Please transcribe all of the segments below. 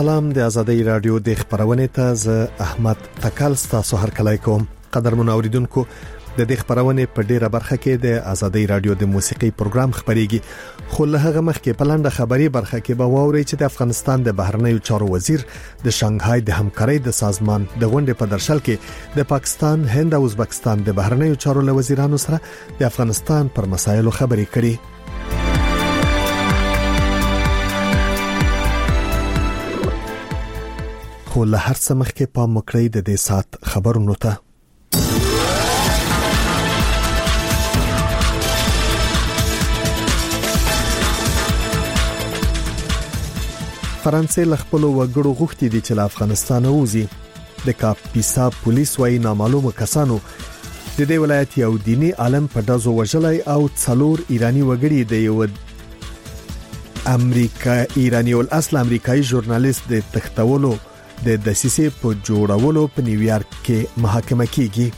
سلام د ازادي رادیو د خبرونه ته ز احمد تکل تاسو هر کله کوم قدرمن اوریدونکو د دې خبرونه په ډیره برخه کې د ازادي رادیو د موسیقي پروګرام خبريږي خو له هغه مخکې په لاندې خبري برخه کې به واوري چې د افغانستان د بهرنیو چارو وزیر د شانګهای د همکارۍ د سازمان د غونډې په درشل کې د پاکستان، هند او ازبکستان د بهرنیو چارو له وزیرانو سره د افغانستان پر مسایلو خبرې کړي. خو له هر څه مخکې پام وکړئ د دې سات خبرونو ته. فرانسې له خپل وګړو غوښتي دي چې له افغانستان ووزي. د کاپیسا پولیس وايي نامعلومه کسانو د دې ولایت یو دینی عالم په دازو وژلای او څلور ایرانی وګړي د یو ایرانی ول اصل امریکایي ژورنالیست د تختولو د دسیسې په جوړولو په نیویارک کې محاکمه کیږي.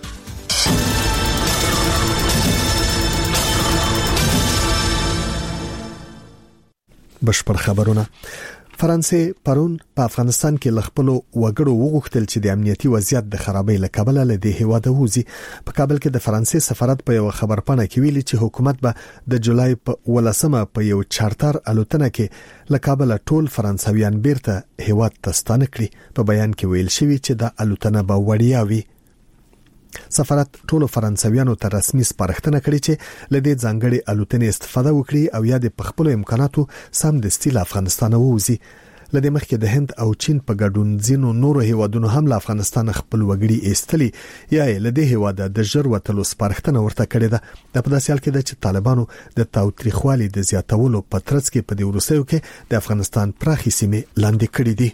بشپړ خبرونه. فرانسې پرون په افغانستان کې لخپلو وګړو وغوښتل چې د امنیتي وضعیت د خرابۍ له کبله له دې هیواد ووزي. په کابل کې د فرانسې سفارت په یو خبرپاڼه کې ویلي چې حکومت به د جولای په 18مه په یو چارټر الوتنه کې له کابل ټول فرانسویان بیرته هیواد ته ستانه کړي. په بیان کې ویل شوی چې د الوتنه به وړیا وي. سفارت ټول فرانسویانو ته رسمي سپارښتنه کړې چې لدې ځانګړي الوتنې استفاده وکړي او یا د خپل امکاناتو سم د استیل افغانستان ووزي. لدې مخکې د هند او چین په ګډون ځینو نورو هیوادونو هم له افغانستان خپل وګړي ایستلي یا لدې هیواد د ژر وتلو سپارښتنه ورته کړې ده. د په داسې حال کې چې طالبانو د تاوتریخوالي د زیاتولو په ترڅ کې په دې وروستیو کې د افغانستان پراخي سیمې لاندې کړې دي.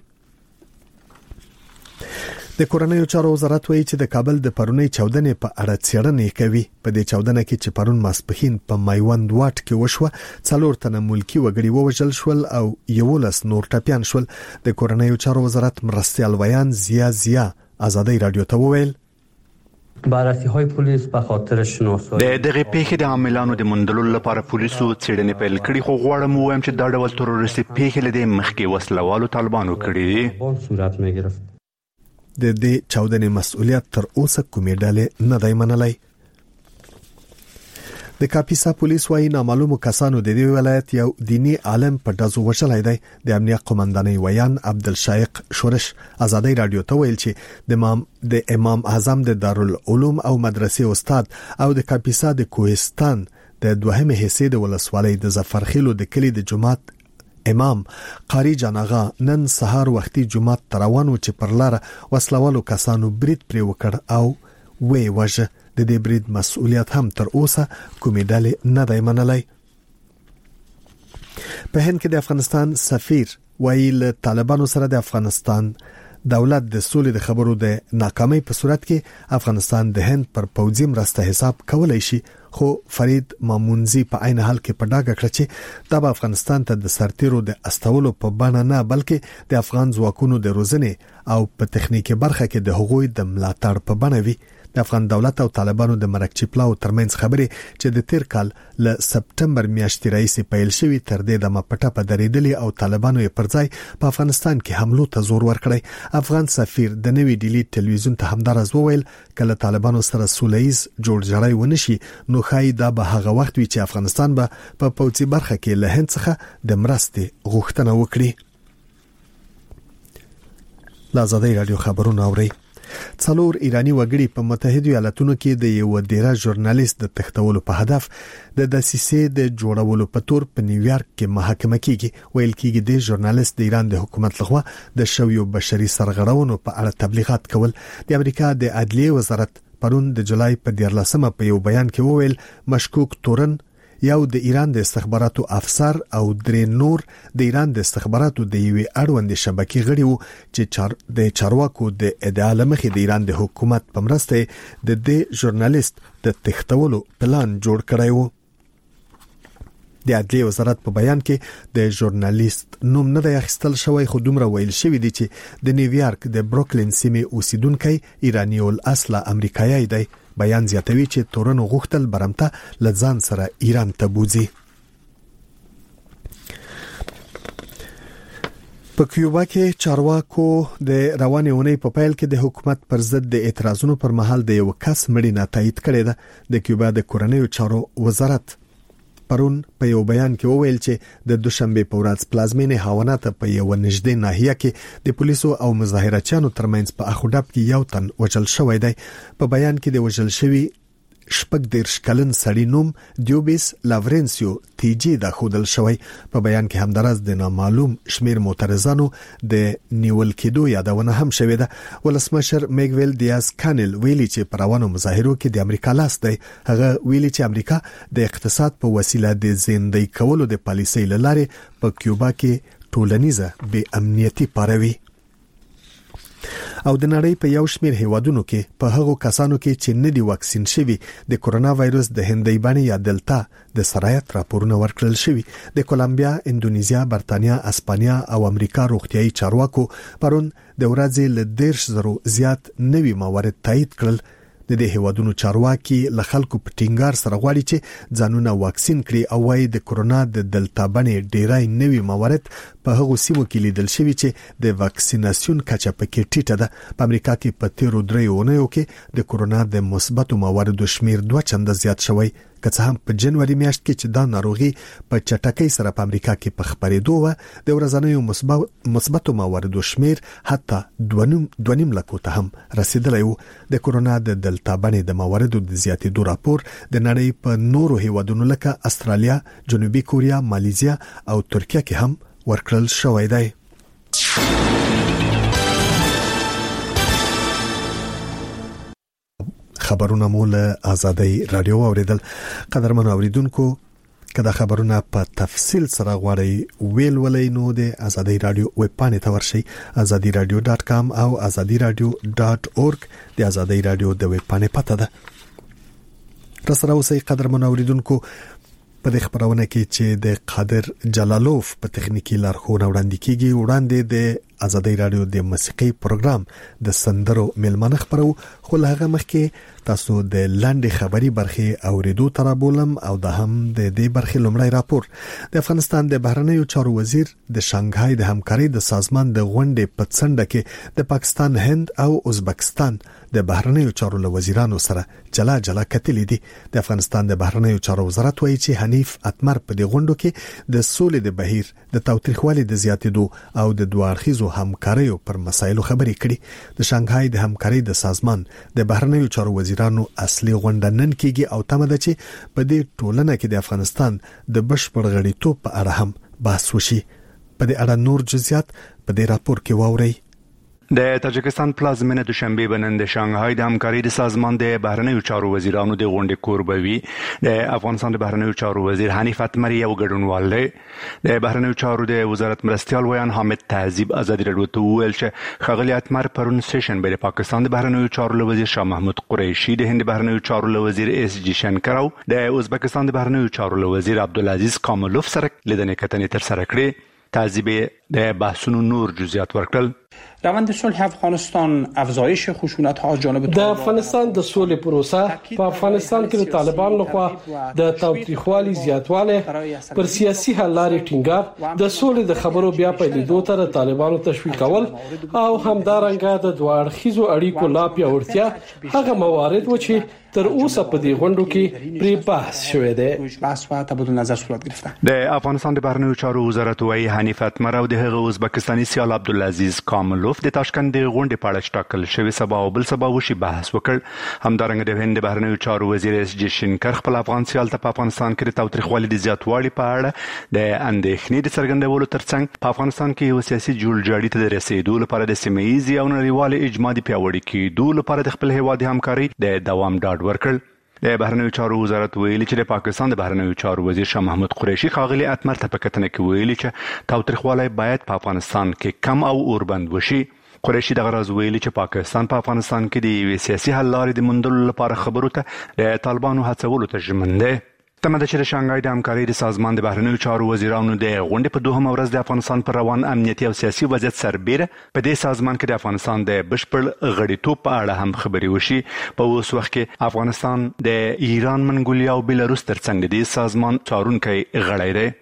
د کورنیو چارو وزارت وایي چې د کابل د پرونی چاودنې په اړه څېړنې کوي. په دې چاودنه کې چې پرون ماسپخین په مایوند واټ کې وشوه 4 تنه ملکی وګړي ووژل شول او 11 نور ټپيان شول. د کورنیو چارو وزارت مرستیال ویان زیا ازادي رادیو ته وویل بررسی‌های پلیس به خاطر شناسایی د دغه پیښې د عاملانو د مندلو لپاره پولیسو څېړنې پیل کړې خو غواړم وایم چې دا ډول تروریستي پیښې له مخکې وسلوالو طالبانو کړې صورت می‌گرفت. د دې چاودنې مسؤلیت تر اوسه کومې ډلې نه دی منلای. د کاپیسا پولیس وايي نامعلومو کسانو د دې ولایت یو دینی عالم په دازو وژلای دی. د امنیت قومندانۍ ویان عبدالشایق شورش ازادي رادیو ته ویل چې د امام اعظم د دارالعلوم او مدرسې استاد او د کاپیسا د کوهستان د دوهمه حصے د ولسوالۍ د ظفرخیلو د کلی د جماعت امام قاری جانغا نن سهار وختي جمعه تروانو چې پر لار وسلوالو کسانو برید پر وکړ او وی وجه د دې برید مسؤلیت هم تر اوسه کومې ډلې نه دی منلای. په هند کې د افغانستان سفیر ویل طالبانو سره د افغانستان دولت د سولې د خبرو د ناکامۍ په صورت کې افغانستان د هند پر پوځي مرسته حساب کولای شي. خو فرید مامونزی په عین حال کې په ډاګه کړ چې د افغانستان ته د سرتیرو د استولو په بڼه نه بلکې د افغان ځواکونو د روزنې او په تخنیکی برخه کې د هغوی د ملاتړ په بڼه وي. د افغان دولت او طالبانو د مرکچی پلاو ترمنځ خبرې چې د تیر کال ل سپټمبر میاشتې راځي پیل شوې تر دې د مپټه په درېدلې او طالبانو یې پر ځای په افغانستان کې حملو ته زور ورکړی. افغان سفیر د نوې ډیلی ټلویزیون ته همدارز وویل کله طالبانو سره سولهیز جوړجاړی ونشي نو خای دا به هغه وخت وي چې افغانستان به په پوځي برخه کې له هند څخه د مرستې غوښتنه وکړي. لازادي رادیو خبرونه اوري. 4 ایرانی وګړي په متحده ایالاتونو کې د یو ډیره ژورنالیست د تختولو په هدف د دسیسې د جوړولو په تور په نیویارک کې محاکمه کیږي. ویل کېږي د ژورنالیست د ایران د حکومت لخوا د شویو بشري سرغړونو په اړه تبلیغات کول. د امریکا د عدلیه وزارت پرون د جولای په 14مه په یو بیان کې وویل مشکوک تورن یو د ایران د استخباراتو افسر او درې نور د ایران د استخباراتو د یوې اړوند شبکې غړي وو چې د چارواکو د ادعا لمخې د ایران د حکومت په مرسته د دې ژورنالیست د تختولو پلان جوړ کړی وو. د عدلیه وزارت په بیان کې د ژورنالیست نوم نه دی اخیستل شوی خو دومره ویل شوی دی چې د نیویارک د بروکلین سیمې اوسیدونکي ایرانی ول اصله امریکایي دی. بیان زیاتوي چې تورن غوښتل برمته لځان سره ایران ته بوزي. په کیوبا کې چارواکو د روانې اونۍ په پیل کې د حکومت پر ضد د اعتراضونو پر مهال د یو کس مړینه تایید کړې ده. د کیوبا د کورنیو چارو وزارت پرون په یو بیان کې وویل چې د دوشنبه په ورځ پلازمینې هاوانا ته په یو نږدې ناحیه کې د پولیسو او مظاهرچیانو ترمنځ په اخوډب کې یو تن وژل شوی دی. په بیان کې د وژل شوی شپږ دیرش کلن سړی نوم دیوبیس لاورنسیو تیجی دا خودل شوی. په بیان کې همدارس د نامعلوم شمیر معترضانو د نیول کېدو یادونه هم شوې ده. ولسمشر میګویل دیاز کانل ویلي چې پر روانو مظاهرو کې د امریکا لاس دی. هغه ویلي چې امریکا د اقتصاد په وسیله د زندۍ کولو د پالیسۍ لاره په کیوبا کې ټولنیزه بې امنیتي پاروي. او د نړۍ په یو شمیر هیوادونو کې په هغو کسانو کې چې نه دي واکسین شوي د کورونا وایروس د هندۍ بڼې یا دلتا د سرایت راپورونه ورکړل شوي. د کولمبیا، اندونیزیا، برتانیا، اسپانیا او امریکا روغتيایي چارواکو پرون د ورځې له 10,000 زیات نوي موارد تایید کړل. د دې هیوادونو چارواکي له خلکو په ټینګار سره غواړي چې ځانونه واکسین کړي او وايي د کورونا د دلتا بڼې ډیرای نوي موارد په هغو سیمو کې لیدل شوي چې د واکسیناسیون کچه پکې ټیټه ده. په امریکا کې په تیرو 3 اونیو کې د کورونا د مثبتو مواردو شمیر 2 چنده زیات شوی. که څه هم په جنوري میاشت کې چې دا ناروغي په چټکۍ سره په امریکا کې په خبرېدو و د ورځنیو مثبتو مواردو شمیر حتی 2.5 لکو ته هم رسیدلی و. د کورونا د دلتا بڼې د مواردو د زیاتېدو راپور د نړۍ په نورو هیوادونو لکه استرالیا، جنوبي کوریا، مالیزیا او ترکیه کې هم ورکړل شوی دی. خبرونه مول آزادۍ رادیو اوریدل. قدرمن اوریدونکو، کله خبرونه په تفصیل سره غواړئ ویل ولې نو د آزادۍ رادیو ویب پاڼې ته ورشئ azadiradio.com او azadiradio.org. د آزادۍ رادیو د ویب پاڼې پته ده. را سره اوسئ قدرمن اوریدونکو. په دې خبرونه کې چې د قادر جلالوف په تخنیکی لارښوونه وړاندې کیږي. وړاندې د آزادۍ رادیو د موسیقي پروګرام د سندرو ملمنه خبرو، خو له هغه مخکې تاسو د لاندې خبري برخه اوریدو تر بولم او د هم د دې برخه لومړی راپور. د افغانستان د بهرنیو چارو وزیر د شانګهای د همکارۍ د سازمان د غونډې په څنډه کې د پاکستان، هند او ازبکستان د بهرنیو چارو له وزیرانو سره جلا کتلې دي. د افغانستان د بهرنیو چارو وزارت وایي چې حنیف اتمر په دې غونډو کې د سولې د بهیر د تاوتریخوالي د زیاتېدو او د دوه اړخیزو همکاریو پر مسایلو خبرې کړي. د شانګهای د همکارۍ د سازمان د بهرنیو چارو وزیرانو اصلي غونډه نن کېږي او تمه ده چې په دې ټولنه کې د افغانستان د بشپړ غړیتوب په اړه هم بحث وشي. په دې اړه نور جزئیات په دې راپور کې واورئ. د تاجکستان پلازمینه دوشنبه بنن د شانګهای د همکارۍ د سازمان د بهرنیو چارو وزیرانو د غونډې کوربوي. د افغانستان د بهرنیو چارو وزیر حنیف اتمر یو ګډونوال دی. د بهرنیو چارو د وزارت مرستیال ویان حامد تهذیب آزادي رادیو ته ویل چې خغلی اتمر پرون سیشن به د پاکستان د بهرنیو چارو وزیر شاه محمود قریشي، د هند بهرنیو چارو وزیر اس جی شنکر او د ازبکستان د بهرنیو چارو وزیر عبدالعزیز کاملوف سره لیدنې کتنې تر سره کړې. تهذیب د بحثونو نور جزئیات ورکړل. روند صلح افغانستان افزایش خشونت ها جانب د افغانستان د سولې پروسه په افغانستان کې د طالبان لخوا د تاوتریخوالي زیاتواله پر سیاسي حل لارې ټینګار، د سولې د خبرو بیا پیلېدو ته طالبانو تشویق کول او همدارنګه د دوه اړخیزو اړیکو لا پیاوړتیا هغه موارد و چې تر اوسه په دې غونډو کې پری بحث شوې ده. بحث و تبادل نظر صورت گرفته. د افغانستان د بهرنیو چارو وزارت وايي حنیف اتمر او د هغه ازبکستاني سیال عبدالعزیز کاملوف د تاشکند د غونډې په اړه ټاکل شوی سبا او بل سبا وشي بحث وکړ. همدارنګه د هند بهرنیو چارو وزیر اس جی شنکر خپل افغان سیال ته په افغانستان کې د تاوتریخوالي د زیاتوالي په اړه د اندېښنې د څرګندولو ترڅنګ په افغانستان کې یو سیاسي جوړجاړي ته د رسیدو لپاره د سیمه‌ییز او نړیوال اجماع د پیاوړي کېدو لپاره د خپل هیواد همکاري د دوام ډاډ ورکړ. د بهرنیو چارو وزارت ویلي چې د پاکستان د بهرنیو چارو وزیر شاه محمود قریشي خاغلی اتمر ته په کتنه کې ویلي چې تاوتریخوالی باید په افغانستان کې کم او اوربند وشي. قریشي دغه راز ویلي چې پاکستان په افغانستان کې د یوې سیاسي حل لارې د موندلو لپاره خبرو ته د طالبانو هڅولو ته ژمن دی. تمه ده چې د شانګهای د همکارۍ د سازمان د بهرنیو چارو وزیرانو د غونډې په دوهمه ورځ د افغانستان پر روان امنیتي او سیاسي وضعیت سربېره په دې سازمان کې د افغانستان د بشپړ غړیتوب په اړه هم خبرې وشي. په اوس وخت کې افغانستان د ایران، منګولیا او بیلاروس ترڅنګ د دې سازمان څارونکی غړی دی.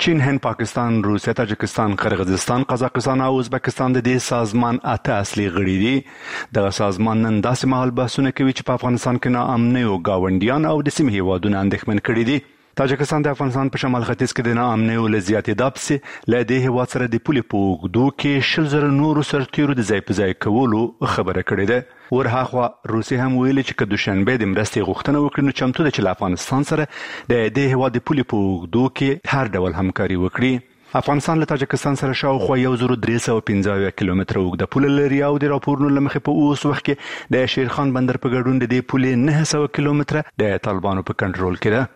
چین، هند، پاکستان، روسیه، تاجکستان، قرغیزستان، قزاقستان او ازبکستان د دې سازمان 8 اصلي غړي دي. د سازمان نن داسې مهال بحثونه کوي چې په افغانستان کې ناامنۍ او گاونډیان او د سیمې هیوادونو اندېښمن کړي دي. تاجکستان د افغانستان په شمال ختیځ کې د ناامنۍ او زیاتېدا پسې له دې هیواد سره د پولې په اوږدو کې 100,000 نورو سرتیرو د ځای په ځای کولو خبره کړې ده. ورهاخوا روسیه هم ویلي چې که دوشنبه د مرستې غوښتنه وکړي نو چمتو ده چې له افغانستان سره د دې هیواد د پولې په اوږدو کې هر ډول همکاري وکړي. افغانستان له تاجکستان سره شاوخوا 1315 کیلومتره اوږده پوله لري او د راپورونو له مخې په اوس وخت کې د شیرخان بندر په ګډون د دې پولې 900 کیلومتره د طالبانو په کنټرول کې ده.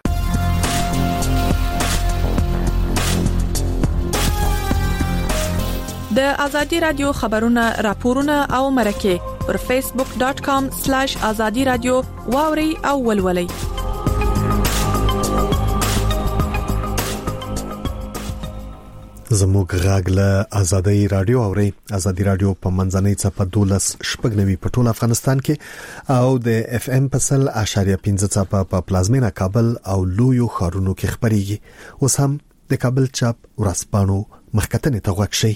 د ازادي رادیو خبرونه راپورونه او مرکه پر facebook.com/azadi radio واوري او ولولي. زموږ غږ له ازادي رادیو اوري. ازادي رادیو په منځنۍ صفحه 12.9 په ټول افغانستان کې او د اف ام په 100.5 صفحه په پلازمینه کابل او لویو ښارونو کې خبريږي. اوس هم د کابل چاپ ورځپاڼو مخکتنې ته غوښ شي.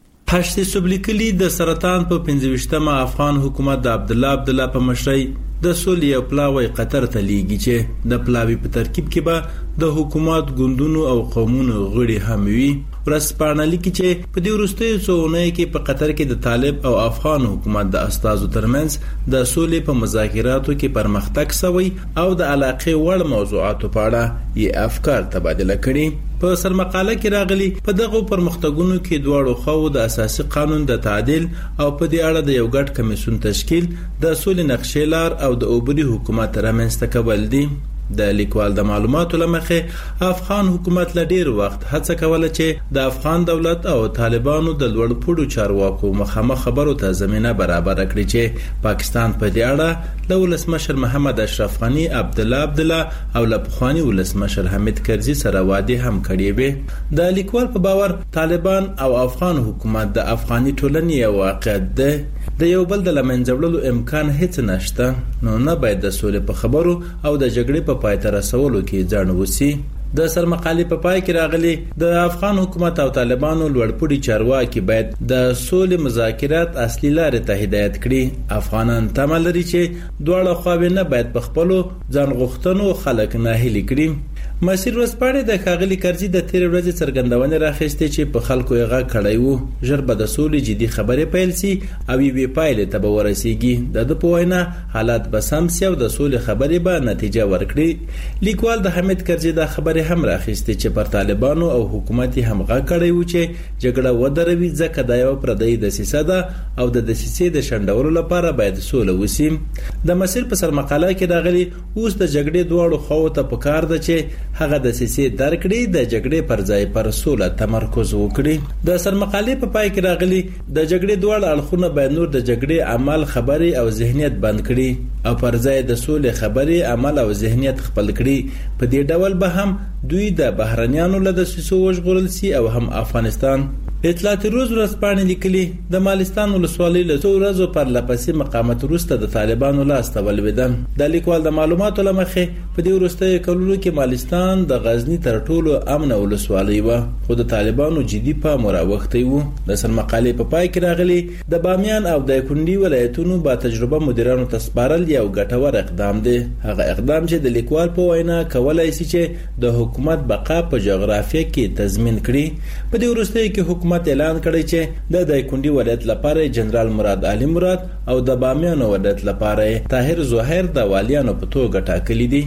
هشت سبلیکلی د سرطان په 25مه افغان حکومت د عبد الله په مشرۍ د سولې او پلاوی قطر ته لیږي چې د پلاوی په ترکیب کې به د حکومت ګوندونو او قومونو غړي هم وي. ورځپاڼه لیکي چې په دې وروستیو څو اونیو کې په قطر کې د طالب او افغان حکومت د استازو ترمنځ د سولې په مذاکراتو کې پرمختګ شوی او د علاقې وړ موضوعاتو په اړه یې افکار تبادله کړي. په سرمقاله کې راغلي په دغه پرمختګونو کې دواړو خواو د اساسي قانون د تعدیل او په دې اړه د یو ګډ کمیسیون تشکیل، د سولې نقشې لار او د اوبري حکومت رامنځته کول دي. د لیکوال د معلوماتو لمخې افغان حکومت له ډیر وخت هڅه کوله چې د افغان دولت او طالبانو د لوړ پوړو چارواکو مخامخ خبرو ته زمينه برابر کړي چې پاکستان په دې اړه له ولسمشر محمد اشرف غنی، عبد الله او له پخوانی ولسمشر حمید کرزي سره وعده هم کړې وي. د لیکوال په باور طالبان او افغان حکومت د افغاني ټولنې یو واقعیت ده، د یو بل د لمنځوړلو امکان هیڅ نشته، نو نه باید د سولې په خبرو او د جګړې په پای ته رسولو کې ځان وسی. د سرمقالې په پای کې راغلي د افغان حکومت او طالبانو لوړپوړي چارواکي باید د سولې مذاکرات اصلي لارې ته هدایت کړي. افغانان تمه لري چې دواړه خواوې نه باید په خپلو ځان غوښتنو خلک ناهیلي کړي. مسیر ورځپاڼې د ښاغلي کرزي د تیر ورځې څرګندونې راخېستې چې په خلکو یې غږ کړی وو ژر به د سولې جدي خبرې پیل سي او یوې پایلې ته به ورسیږي. د په وینا حالات به سم سي او د سولې خبرې به نتیجه ورکړي. لیکوال د حمید کرزي د خبرې هم راخېستې چې پر طالبانو او حکومت هم غږ کړی وو چې جګړه ودروي ځکه دا یو پردی دسیسه ده او د دسیسې د شندولو لپاره باید سوله وسی. د مسیر په سرمقاله کې راغلي اوس د جګړې دواړو خواو ته پکار ده چې هغه د سیاسي درکړې د جګړې پر ځای پر سوله تمرکز وکړي. د سرمقالې په پای کې راغلي د جګړې دواړه اړخونه باید نور د جګړې عمل، خبرې او ذهنیت بند کړي او پر ځای د سولې خبرې، عمل او ذهنیت خپل کړي. په دې ډول به هم دوی د بهرنیانو له دسیسو وژغورل سي او هم افغانستان. اطلاعات روز ورځپاڼې لیکلي د مالستان ولسوالۍ له څو ورځو پر لپسې مقاومت وروسته د طالبانو لاس ته ولوېده. د لیکوال د معلوماتو له مخې په دې وروستیو کلونو کې مالستان د غزني تر ټولو امنه ولسوالۍ وه، خو د طالبانو جدي پام راوښتی وو. د سرمقالې په پای کې راغلي د بامیان او د کونډي ولایتونو با تجربه مدیرانو ته سپارل یو ګټور اقدام دی. هغه اقدام چې د لیکوال په وینا کولای شي چې د حکومت بقا په جغرافیه کې تضمین کړي. په دې وروستیو کې حکومت اعلان کړی چې د دایکنډي ولایت لپاره جنرال مراد علي مراد او د بامیان ولایت لپاره طاهر زهیر د والیانو په توګه ټاکلي دي.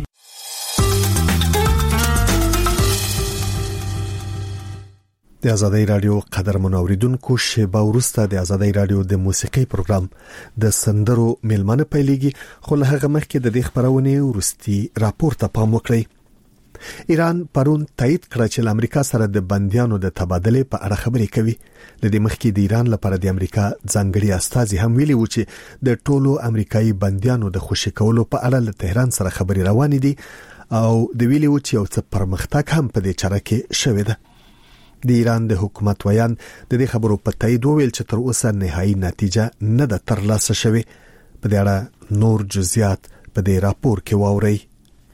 د ازادي رادیو قدرمن اوریدونکو، شیبه وروسته د ازادي رادیو د موسیقي پروګرام د سندرو میلمانه پیلېږي، خو له هغه مخکې د دې خبرونه ورستي راپور ته پام وکړئ. ایران پرون تایید کړ چې امریکا سره د بنديانو د تبادله په اړه خبرې کوي. لدې مخکې د ایران لپاره د امریکا ځانګړي استازي هم ویلي و چې د ټولو امریکایي بنديانو د خوشی کولو په اړه له تهران سره خبرې روانې دي او د ویلي و چې یو څه پرمختګ هم په دې چاره کې شوې ده. د ایران د حکومت ویان د دې خبرو په تایید ویل چې تر اوسه نهایی نتیجه نه ده ترلاسه شوې. په دې اړه نور جزئیات په دې راپور کې واورئ.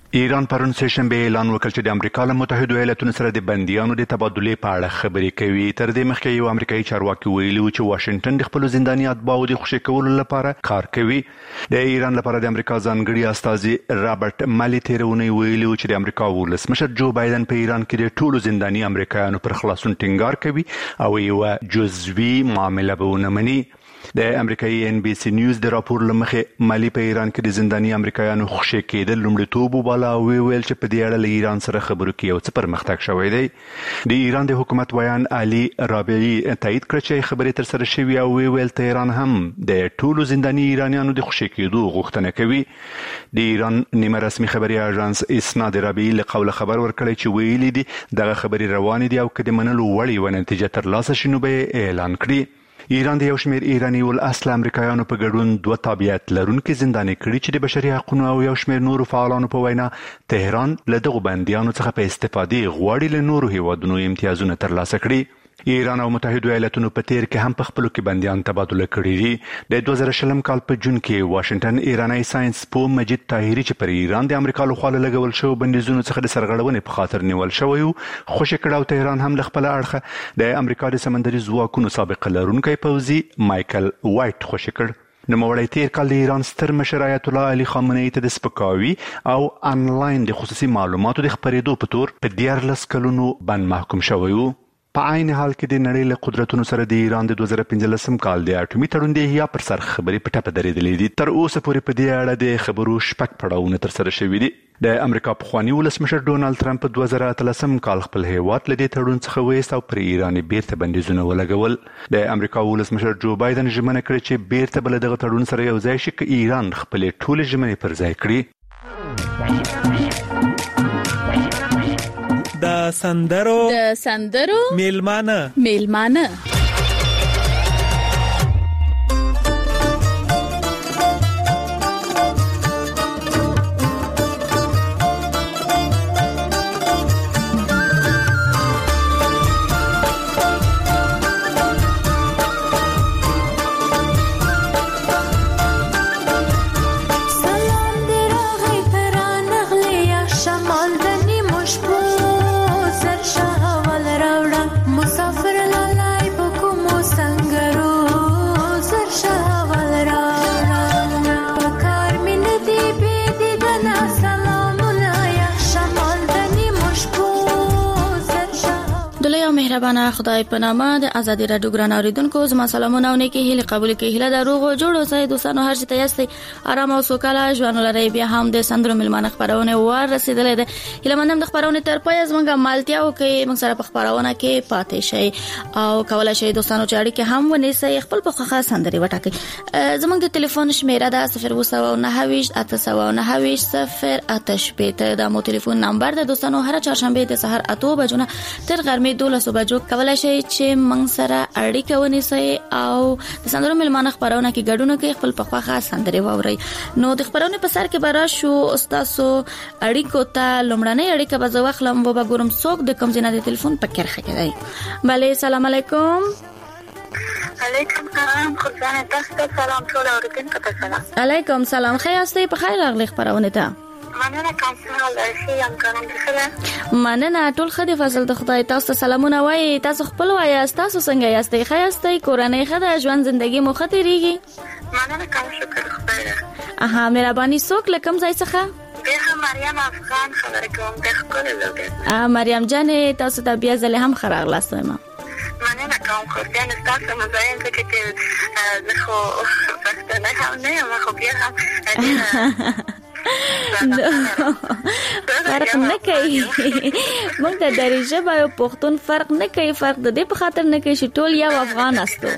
ایران پرون سهشنبه اعلان وکړ چې د امریکا له متحده ایالاتونو سره د بنديانو د تبادلې په اړه خبرې کوي. تر دې مخکې یو امریکایي چارواکي ویلي و چې واشنگټن د خپل زنداني اتباعو د خوشي کولو لپاره کار کوي. د ایران لپاره د امریکا ځانګړي استازي رابرټ مالی تیرونی ویلي و چې د امریکا ولسمشر جو بایدن په ایران کې د ټولو زنداني امریکایانو پر خلاصون ټینګار کوي او یو جزوي معامله به ونه مني. د امریکایي NBC نیوز د راپور لمخې مالی په ایران کې د زنداني امریکایانو خوشي کېدل لومړیتوب وباله او ویل چې په دې اړه له ایران سره خبرو کې یو څه پرمختګ شوی دی. د ایران د حکومت ویان علي رابعي تایید کړ چې خبرې تر سره شوې او ویل تهران هم د ټولو زنداني ایرانیانو د خوشي کېدو غوښتنه کوي. د ایران نیمه رسمي خبري اژانس اسنا د رابعي له قوله خبر ورکړی چې ویلي دي دغه خبري روانې دي او کله منلو وړي و نتیجه تر لاسه شنو به اعلان کړي. ایران د یو شمېر ایرانی ول اصل امریکایانو په ګډون دوه تابعیت لرونکي زنداني کړي چې د بشري حقوقو او یو شمېر نورو فعالانو په وینا تهران له دغو بنديانو څخه په استفادې غواړي له نورو هیوادونو امتیازونه ترلاسه کړي. ایران او متحده ایالاتونو په تیر کې هم په خپل کې بنديان تبادله کړي دي. د 2020 کال په جون کې واشنگټن ایرانی ساينس پو مجید طاهری چې پر ایران د امریکا له خوا لګول شو بندیزونو څخه د سرغړونې په خاطر نیول شوی او خوشی کړه او تهران هم له خپل اړخه د امریکا د سمندري ځواکونو سابق لرونکي پوځي مایکل وایټ خوشی کړ. نوموړی تیر کال د ایران ستر مشر آیت الله علي خامنه‌ای ته د سپکاوي او انلاین د خصوصي معلوماتو د خپرېدو په تور په 14 کلونو بند محکوم شوی و. په عین حال کې د نړۍ له قدرتونو سره د ایران د 2015 کال د اټومي تړون د یا پر سر خبرې په ټاپه درېدلې دي. تر اوسه پورې په دې اړه د خبرو شپږ پړاوونه تر سره شوي دي. د امریکا پخوانی ولسمشر ډونالد ټرمپ په 2013 کال خپل هیواد له دې تړون څخه وایست او پر ایران بیرته بندیزونه ولګول. د امریکا ولسمشر جو بایدن ژمنه کړې چې بیرته بل دغه تړون سره یو ځای شي چې ایران خپل ټول ژمنې پر ځای کړي. د سندرو میلمانه مهربانه خدای په نامه د ازادي رادیو ګران اوریدونکو زما سلامونه او نیکی هیله قبول کړئ. هیله دروغ جوړو سي دوستانو هر څه ته یاستئ آرام او سوکاله ژوند لرئ. بیا هم د سندرو ملمانه خبرونه ور رسیدلې ده. هیله مندم د خبرونه تر پای زمونږه مالتیا او کې موږ سره په خبرونه کې پاتې شئ او کولای شئ دوستانو چې اړیکه هم ونیسئ خپل په خوخه سندري وټاکئ. زمونږ د ټلیفون شمیره ده 029 829 088 دا مو ټلیفون نمبر ده دوستانو. هر چهارشنبه د سحر 8 بجو تر غرمې 12 بجو کولای شئ چې موږ سره اړیکه ونیسئ او د سندرو ملمانه خبرونه کې ګډون کوي خپل په خوخه سندري ووري. نو د خبرونه په سر کې برا شو استادو اړیکو ته لومړنۍ اړیکه به زه واخلم و به ګورم څوک د کوم ځای د ټلیفون په کرخه کې دی. بله سلام علیکم. علیکم سلام خدای تاسو سلام ټول اوریدونکو ته سلام. علیکم سلام خیر استئ په خیر راغلی خبرونه ته. مننه کوم څه یم کوم څه مننه ټول خدای فضل د خدای تاسو سلامونه وای تاسو خپل وای تاسو څنګه یاستئ خیر استئ کورنۍ خدای ژوند زندگی مو خطرېږي. مننه کوم شکر خدای. اها مهرباني څوک لکم ځای څخه به مریم افغان خبر کوم د خپل لوګه مریم جان تاسو ته بیا ځله هم خراغ لاستم. مننه کوم خدای تاسو مزاین چې زه خو پښتنه هم نه یم خو بیا هم فرق نه کوي موږ د درجه به پښتون فرق نه کوي فرق د دې په خاطر نه کوي چې ټول یو افغان استو.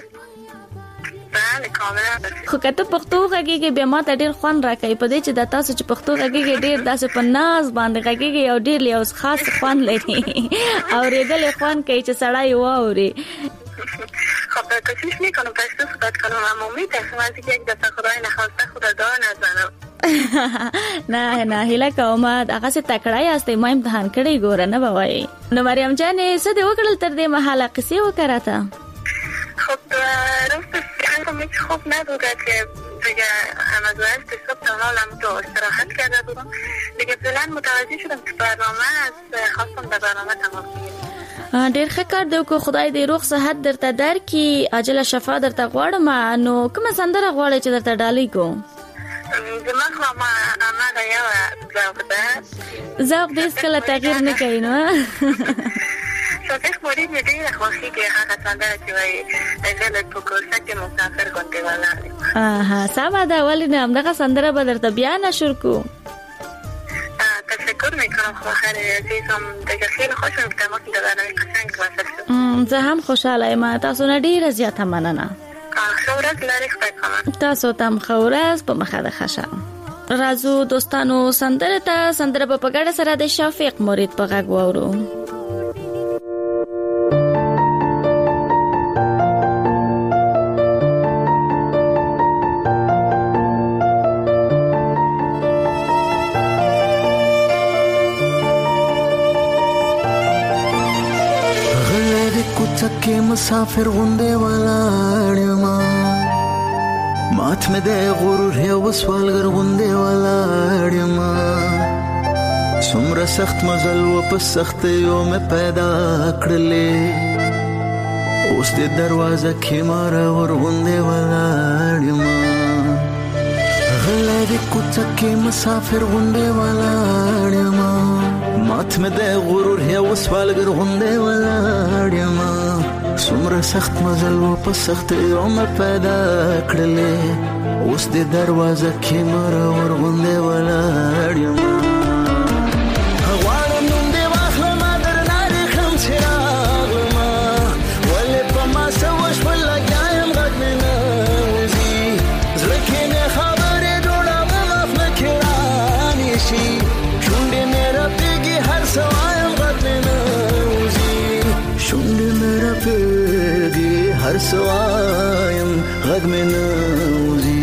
خو کته پښتو غږیږي بیا ماته ډیر خوان راکوي په دې چې د تاسو چې پښتو غږیږي ډیر داسې په ناز باندې غږیږي او ډیر یو خاص خوان لري او ریدل خوان کوي چې سړی واوري. خب کوشش میکنم پښتو صحبت کنم اما امید هستم که یک دفعه خدای نخواسته خدا دعا نزنم. نه هیله کوم هغه څه تکړه یاستئ ما امتحان کړی ګوره نه بوي. نو مریم جانې څه دی وکړل تر دې مهاله قصې وکړه. خب راست هیچ خوب نبوده که دیگه از وقت صبح تا حالم تو استراحت کرده بودم دیگه فعلا متوجه شدم که برنامه از خواستم به برنامه تماس بگیرم. ډیر ښه کار دی، که خدای دې روغ صحت درته درکړي، عاجله شفا درته غواړم. نو کومه سندره غواړئ چې درته ډالۍ کوم؟ زما خو ما دا یو ذوق ده. ذوق دې هیڅکله تغییر نه کوي نو صدیق مرید مې ډېره خوښېږي هغه سندره چې وایي غلط په کوڅه کې مسافر غوندې ولاړ یم. سمه ده، ولې نه، همدغه سندره به درته بیا نشر کړو. تشکر میکنم خواهر عزیزم، دیگه خیلی خوشم که ما که در برنامه قشنگ وصل شد. زه هم خوشحاله یم. تاسو نه ډېره زیاته مننه. ښه ورځ لرئ، خدای پامان. تاسو ته هم ښه ورځ په مخه د ښه شه. راځو دوستانو سندره ته. سندره به په ګډه سره د شفیق مرید په غږ واورو. که مسافر غونده ولاړما مات مې د غرور یو سوالګر غونده ولاړما څومره سخت مزل و په سخت یو مې پیدا کړلې اوس د دروازه کې مار ور غونده ولاړما غلې د کوڅه کې مسافر غونده ولاړما مات مې د غرور یو سوالګر غونده ولاړما څومره سخت مزل و په سخت یو مې پیدا کړلې اوس د دروازه کې مار ور غونده ولاړما غواړم نوم دې واخلم درنه رخم چې راغلم ولې په ما څه وشول لګیا یم غږ مې نه وځي زړه کې مې خبرې جوړوم خوله کې رانیشي شونډې مې رپېږي هر څه وایم غږ مې نه وځي شونډې مې رپېږي هر څه وایم غږ مې نه وځي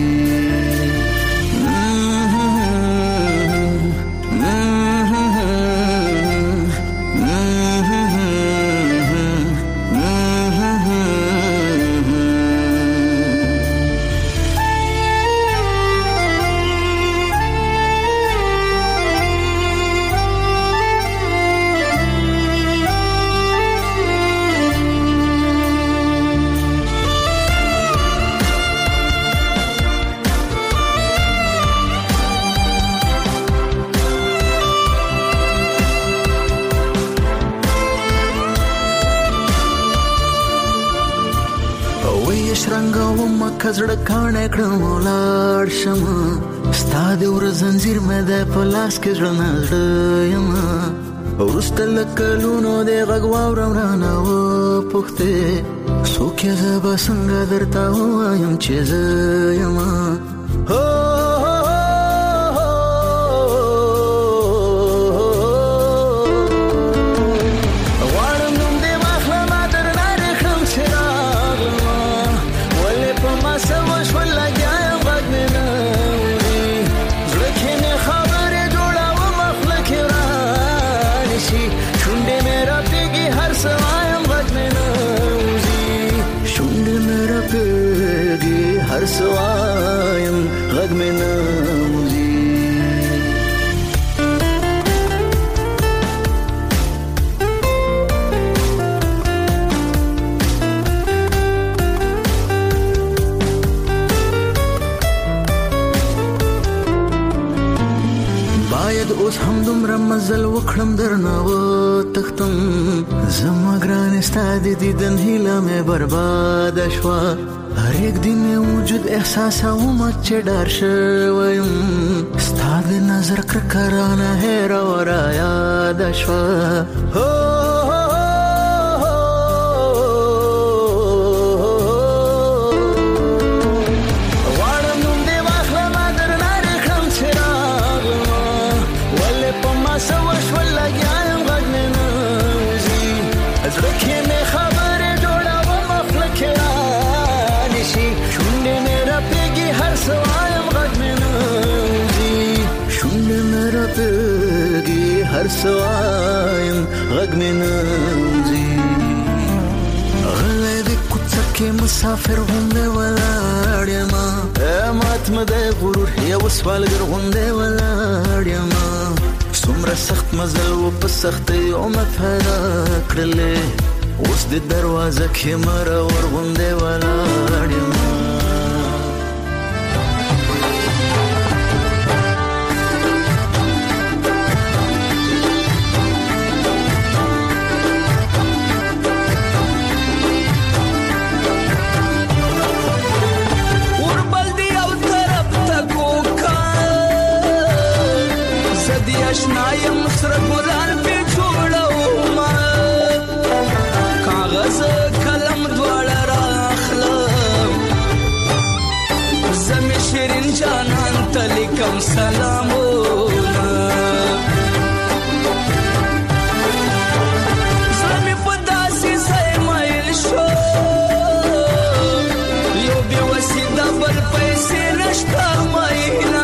کزړه کانه کړم ولاړ شم ستا د ور زنجیر مې د پلاس کې ځړ یم ورسته لکلونو د غږ واورم رانه و پوښتې څوک یې زه به څنګه درته ووایم چې زه یم هر سوایم غږ مې نه وځي باید اوس هم دومره مزل وکړم درنه وتښتم زما ګرانې ستا د دیدن هیله مې برباده شوه هر یک دن وجود احساسوم چې ډار شویم ستا د نظر کرکرانه هېره ورا یاده شوه غواړم نوم دې واخلم درنه رخم چې راغلم ولې په ما څه وشول لګیا یم غږ مې نه وځي زړه کې مې خبرې جوړوم خوله کې شونډې مې رپېږي هر څه وایم غږ مې نه وځي شونډې مې رپېږي هر څه وایم غږ مې نه وځي غلی د کوڅه کې مسافر غوندې ولاړ یم مات مده غرور یو سوالګر غوندې ولاړ یم څومره سخت مزل و په سختۍ عمر پیدا کړلې اوس د دروازه کې مرور غوندې ولاړ یم اشنایم سره ګلان په جوړو ما کاغذ قلم دواړه راخلم زمي شیرین جانان ته لیکم سلامونه زمي په داسې ځای مایل شو یو بې وسیله بل پیسې نشته ماینا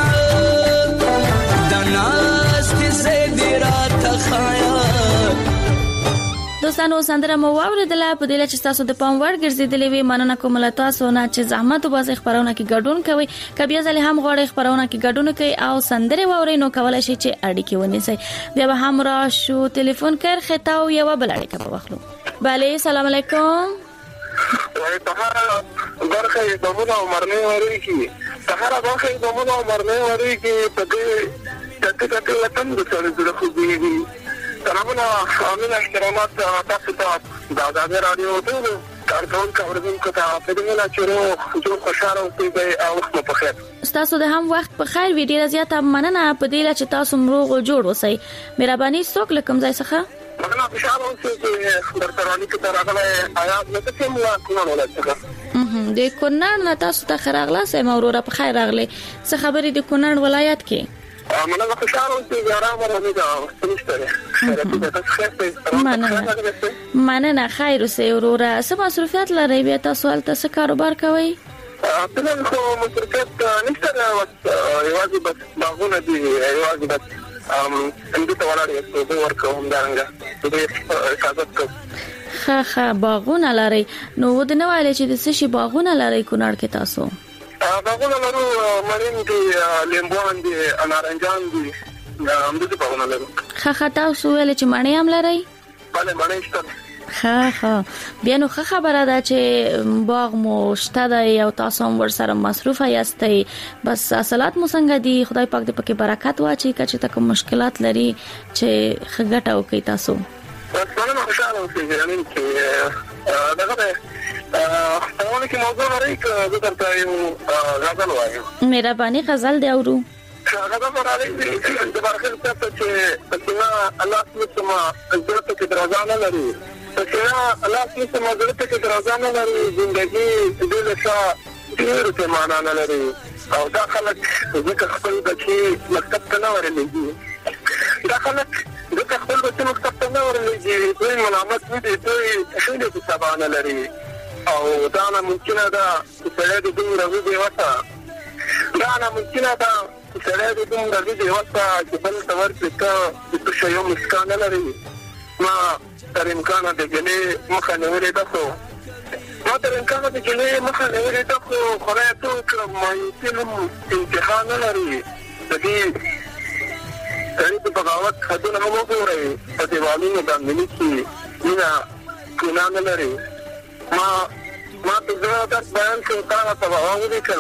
دوستانو سندره مو واوریدله په دې چې تاسو د پام وړ ګرځیدلې وي مننه کوم له تاسو نه چې زحمت وباسي خبرونه کې ګډون کوي کبي ځلې هم غوړې خبرونه کې ګډون کوي او سندره واوري نو کولای شي چې اړیکې ونیسي بیا به هم را شو ټلیفون کړ خطاو یو بل اړیکه په وخلو bale السلام علیکم وای ته برخه دمونه مرنه وری کی سهار برخه دمونه مرنه وری کی په دې ټټ وطن د څلور د خو دی سلامونه امين احترامات تاسو ته د آزاد رادیو ته کارکون کاوردون کته په دې نه چیرې جو خوشاله اوسئ او وخت په خیر تاسو د هم وخت په خیر ویډیو زیاته مننه په دې چې تاسو مروغ جوړ اوسئ مهرباني څوک لکم ځای څخه مننه خوشاله اوسئ چې درته رانی کې راغله آیات نه څه مو کومه ولڅه د کونړ نه تاسو ته خراغله سم اوروره په خیر راغله څه خبرې د کونړ ولایت کې مننه خوشاله اوسئ آرام ورته دا ستنشته مننه خیر اوسئ وروره څه مصروفیت لرئ بیا تاسو هلته څه کاروبار کوئ فلم خو مصروفیت نشته یوازې بس باغونه دي یوازې بس همدې ته ولاړ یم اوبه ورکوم همدارنګه دې حفاظت کوم ښه باغونه لرئ نو ودې نه ویلی چې د څه شي باغونه لرئ کونړ کې تاسو باغونه لرو مریم دي لیمبوان دي نارنجان دي همدې باغونه لرو ښه تاسو ویل چې مڼې هم لرئ بله مڼې شته ښه بیا نو ښه خبره ده چې باغ مو شته دی او تاسو هم ورسره مصروفه یاستئ بس حاصلات مو څنګه دي خدای پاک دې پکې برکت واچي که چې کوم مشکلات لري چې ښه ګټه وکړي تاسو بس مننه خوشاله اوسئ یعنې چې دغه دی اونه کې موضوع لرئ که زه درته یو غزل وایم مهرباني غزل دی اورو غزل راغلی دی د برخې څخه چې پسینه الله سمه عزت کې درځه نه لري پسینه الله سمه عزت کې درځه نه لري ژوندۍ دې له ډېر څه معنا نه لري او دا خلک ځکه خپل بچي مکتب ته نه ورلېږي دا خلک ځکه خپل بچي مکتب ته نه ورلېږي دوی ملامت نه دي دوی ټولې په سبا نه لري او دا نه ممکنه ده چې سړی د دومره وږي وسه دا نه ممکنه ده چې سړی د دومره وږي وسه چې بل ته ورکړي ته د څه یو مسکا نه لري ما تر امکانه د ګلې مخه نیولې ده خو ما تر امکانه د ګلې مخه نیولې ده خو خدای ته وکړه مایوسي هم انتها نه لري د دې سړي د بغاوت حدونه هم وګورئ په دیوالونو باندې لیکي مینه ګناه نه لري ما د زړه درد بیان کړ تا راته ولیکل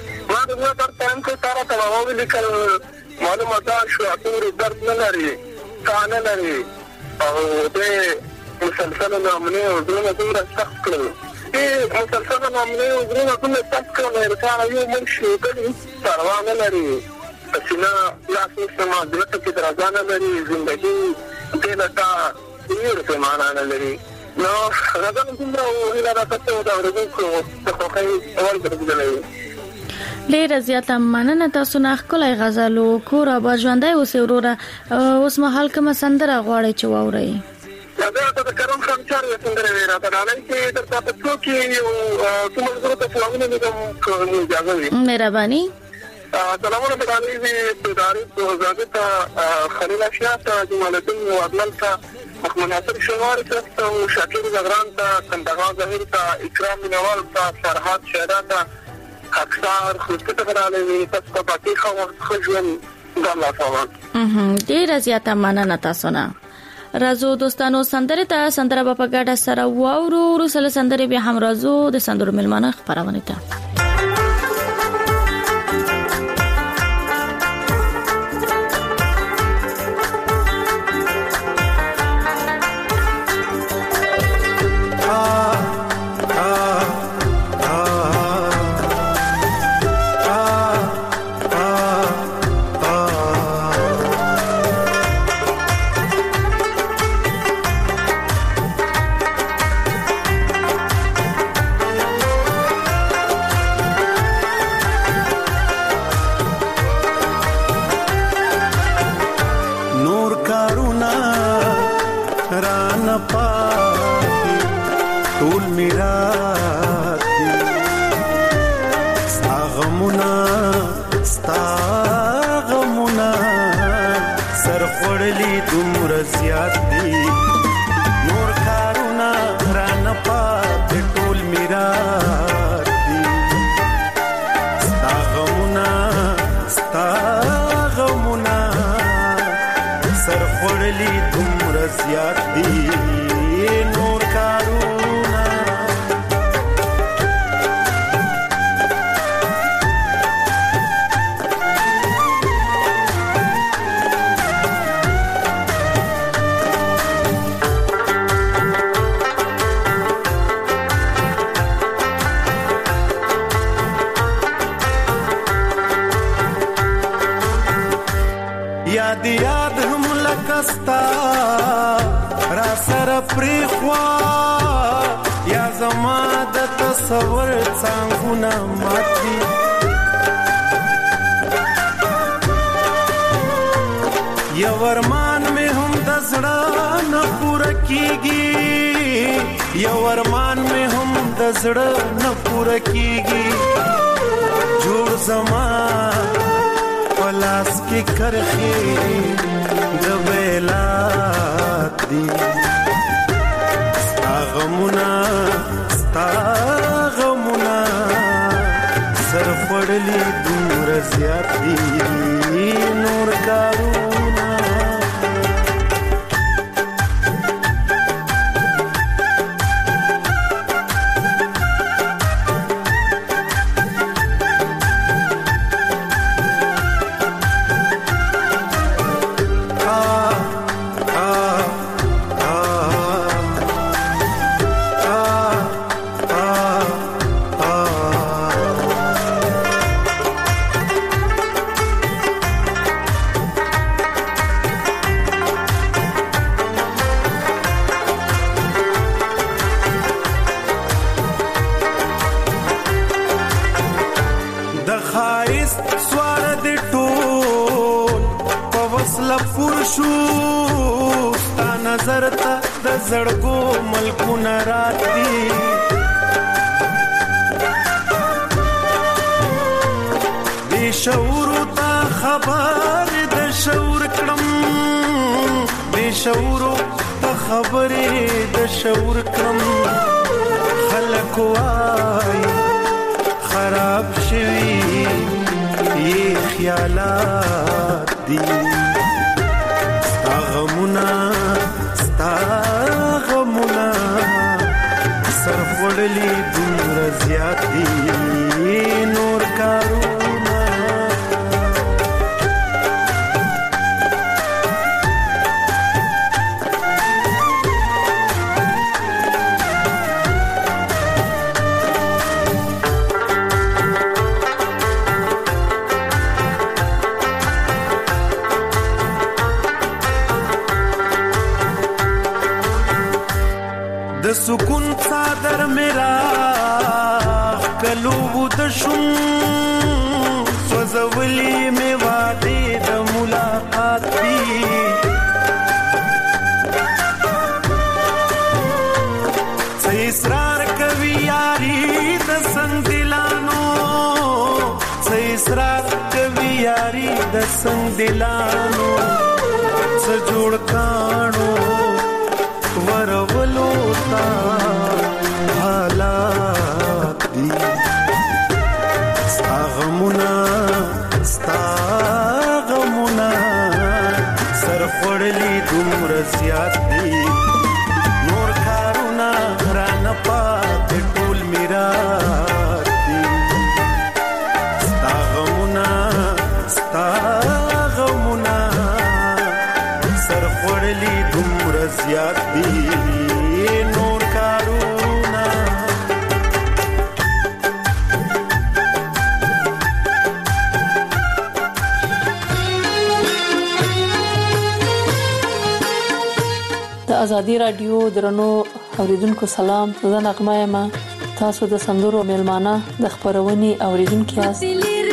معلومه ده چې ټول درد نه لري تا نه لري او دې مسلسل نامنه او زړه دومره سخت کړل مسلسل نامنه او زړه دومره سخت کړل چې یو منشي کړي پروا نه لري پسینه لاس سم دلته کې درځه نه لري ژوندۍ دې لتا ډېر څه معنا نه لري نو راځم څنګه ویل راځه دا ورته خو خو اول درځلې ډېر زیاته مننه تاسو نه خپلای غزلو کور ابا ژوندۍ اوسې وروره اوس مهال کوم سندره غواړي چې واوري دا د کرم خان چار سندره راته نه کې درته په څوکي یو کوم ضرورت فلمونه کوم اجازه وي مهرباني سلامونه په دې چې ادارې په ځای ته خلیل اشیا ته جمال الدین وادلتا مناصر شوار ته او شاکر زغران ته کندهار ظاهر ته اکرام نوال ته فرحات شهدا ته اکثر خوشته غراله وي تاسو په پاتې خو ژوند ګملا فوان ډیر زیاته مننه تاسو نه راځو دوستانو سندره ته سندره په ګډه سره واورو سره سندره به هم راځو د سندرو ملمانه خبرونه ته یاد هم لکستا را سره پریخوا یا زما د تصور څنګهونه ماتي یو ارمان مې هم د زړه نه پوره کیږي یو ارمان مې هم د زړه نه پوره کیږي جوړ زما پلاس کی کرخی دبیلات دی ستاغمونا سر پڑلی دور زیاد دی نور کارونا زړګو ملکونه راځي بے شعور ته خبر د شعور کړم بے شعور ته خبر د شعور کړم خلک وای خراب شوی یې خیالات دي غمونا سر وړلی دور زیات دی نور کارونا سکون صادر میرا کلو د شم سوزولی می وعده د ملاقات دی څه اصرار کوي یاري د څنګ دلانو څه اصرار کوي یاري د څنګ دلانو څه جوړ کانو غمونه ستا غمونه سر خړلې دومره زیات دي نور کارونه رانه پاتې ټول میرا دي ستا غمونه سر خړلې دومره زیات دي نور کارونه د ازادي رادیو درنو اوریدونکو سلام، زه نغمه یم. تاسو د سندرو میلمانه د خبرونې اوریدونکو یاست.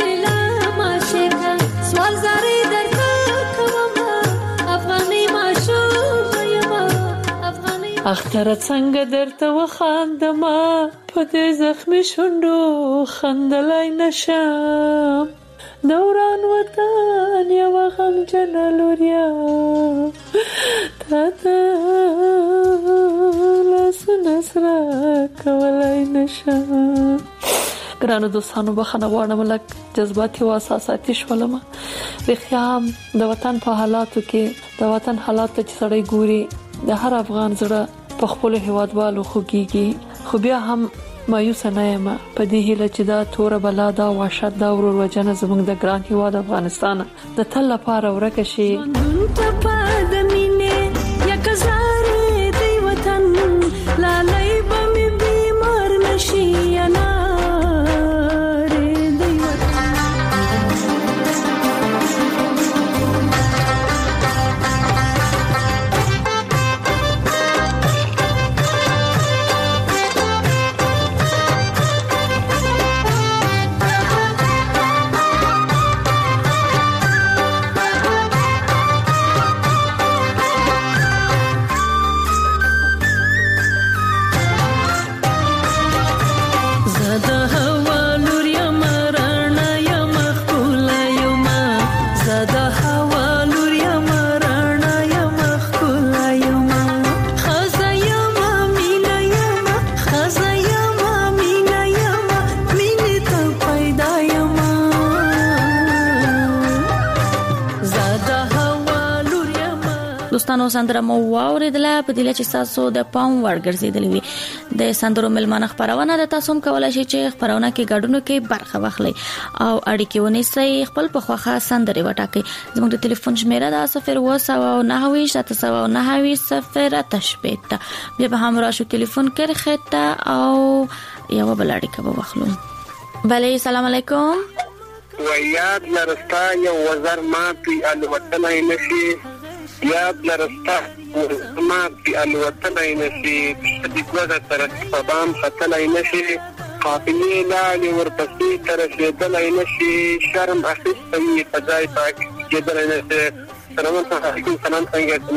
اختر څنګه درته وخاندما په دې زخمي شونډو خندلای نشم دوران وطن یو غم جنلوریا تاته لاسونه سره کولای نشم. ګرانو دوستانو بخښنه غواړم لکه جذباتي او احساساتي شولم. رښتیا د وطن په حالاتو کې د وطن حالات چې سړی ګوري د هر افغان زړه په خپل هیوادوالو خوږيږي، خو بیا هم مایوس نه یم په دې هیله چې دا تور بلا دا وحشت دا ورور وجنه زموږ د ګران هیواد افغانستان د تل لپاره ورکه شي. دوستانو سندره مو واوریدله په دې چې تاسو د پام ورګرځیدلې وي د سندرو ملمانه خبرونه د تاسو هم کولای شئ چې خبرونه کې ګډونو کې برخه واخلئ او اړیکې ونیسئ خپل په خوخه سندره وټاکئ. زموږ د ټلیفون شمیره ده 0299790 بیا به هم راشو ټلیفون کې خطه او یو بل اړیکه به واخلو. بله السلام علیکم. ویاد لرستا یو وزر ما پی الوطن نشي یاد لرستا ما پی الوطن نشي دغه تر صدام خطل نشي قافلې لاله ورپسې تر شیدل نشي شرم اخیستې فضای پاک کېدل نشي. سلام څنګه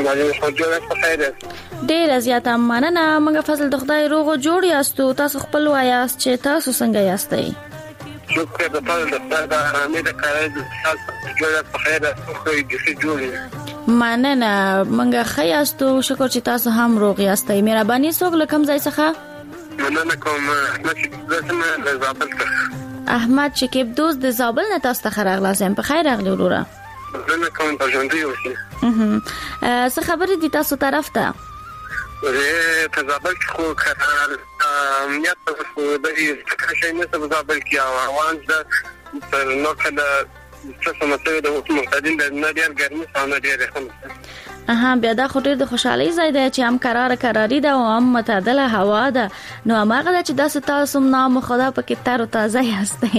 ډیر زیاته مننه. موږ فضل د خدای روغ جوړ یاستو، تاسو خپل وایاست چې تاسو څنګه یاستئ؟ شکر د فضل د خدای د رحمت د کاري تاسو جوړه په خیر خو دې جوړه مننه. موږ خیاستو، شکر چې تاسو هم روغ یاستئ. مهرباني څوک لکم ځای څخه مننه کوم. احمد شکیب دوست د زابل نه تاسو ته راغلاسم. په خیر راغلی وروره. مننه کوم په ژوندۍ اوسئ. څه خبرې دي تاسو طرف ته؟ په زابل کې خو قرار امنیت په دې څه نه په زابل کې اوان د نو کله څه سمته د مقتدین د نړۍ ګرمي څنګه ډېر هم بیا دا خو ډېر د خوشحالي ځای دی چې هم قراري ده او هم معتدله هوا ده. نو هغه چې تاسو تاسو نام خدا په کې تر تازه یاستئ.